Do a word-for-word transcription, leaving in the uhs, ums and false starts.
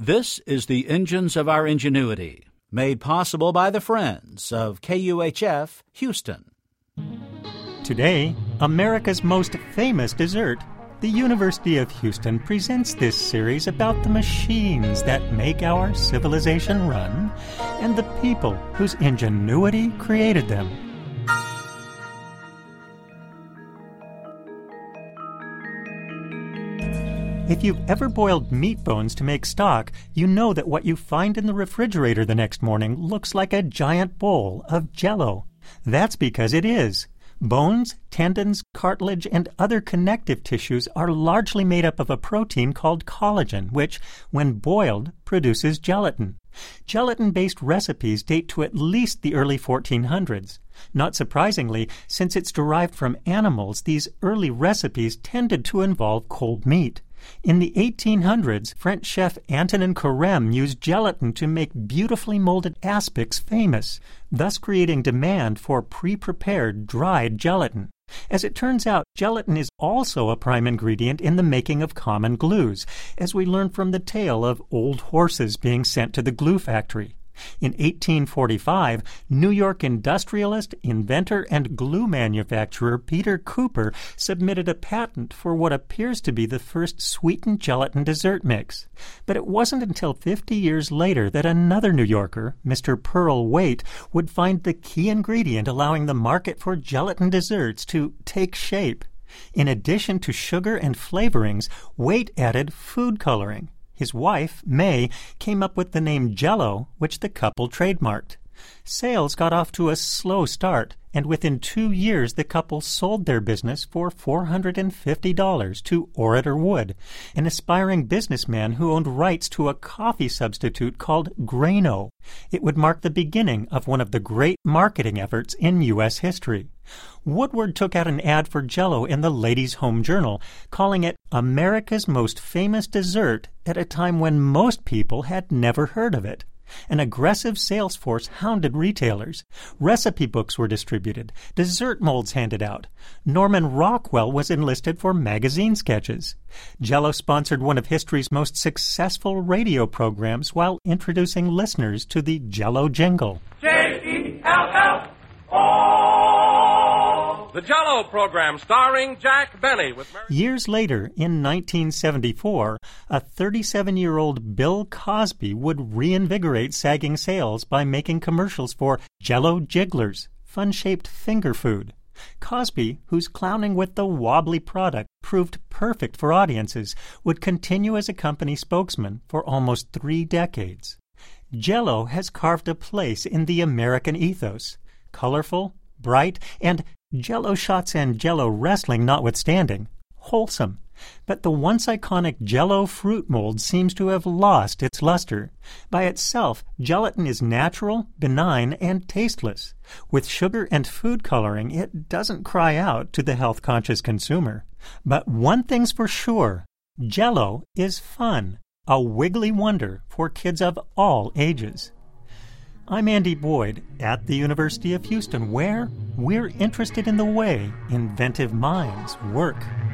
This is the Engines of Our Ingenuity, made possible by the friends of K U H F Houston. Today, America's most famous dessert, the University of Houston presents this series about the machines that make our civilization run and the people whose ingenuity created them. If you've ever boiled meat bones to make stock, you know that what you find in the refrigerator the next morning looks like a giant bowl of Jell-O. That's because it is. Bones, tendons, cartilage, and other connective tissues are largely made up of a protein called collagen, which, when boiled, produces gelatin. Gelatin-based recipes date to at least the early fourteen hundreds. Not surprisingly, since it's derived from animals, these early recipes tended to involve cold meat. In the eighteen hundreds, French chef Antonin Carême used gelatin to make beautifully molded aspics famous, thus creating demand for pre-prepared dried gelatin. As it turns out, gelatin is also a prime ingredient in the making of common glues, as we learn from the tale of old horses being sent to the glue factory. In eighteen forty-five, New York industrialist, inventor, and glue manufacturer Peter Cooper submitted a patent for what appears to be the first sweetened gelatin dessert mix. But it wasn't until fifty years later that another New Yorker, Mister Pearl Waite, would find the key ingredient allowing the market for gelatin desserts to take shape. In addition to sugar and flavorings, Waite added food coloring. His wife, May, came up with the name Jell-O, which the couple trademarked. Sales got off to a slow start, and within two years the couple sold their business for four hundred fifty dollars to Orator Wood, an aspiring businessman who owned rights to a coffee substitute called Grain-O. It would mark the beginning of one of the great marketing efforts in U S history. Woodward took out an ad for Jell-O in the Ladies' Home Journal, calling it America's most famous dessert at a time when most people had never heard of it. An aggressive sales force hounded retailers. Recipe books were distributed. Dessert molds handed out. Norman Rockwell was enlisted for magazine sketches. Jell-O sponsored one of history's most successful radio programs while introducing listeners to the Jell-O jingle. J E L L O The Jell-O program starring Jack Benny with Mary... Years later, in nineteen seventy-four, a thirty-seven-year-old Bill Cosby would reinvigorate sagging sales by making commercials for Jell-O Jigglers, fun-shaped finger food. Cosby, whose clowning with the wobbly product proved perfect for audiences, would continue as a company spokesman for almost three decades. Jell-O has carved a place in the American ethos. Colorful, bright, and Jell-O shots and Jell-O wrestling notwithstanding, wholesome. But the once iconic Jell-O fruit mold seems to have lost its luster. By itself, gelatin is natural, benign, and tasteless. With sugar and food coloring, it doesn't cry out to the health-conscious consumer. But one thing's for sure, Jell-O is fun, a wiggly wonder for kids of all ages. I'm Andy Boyd at the University of Houston, where we're interested in the way inventive minds work.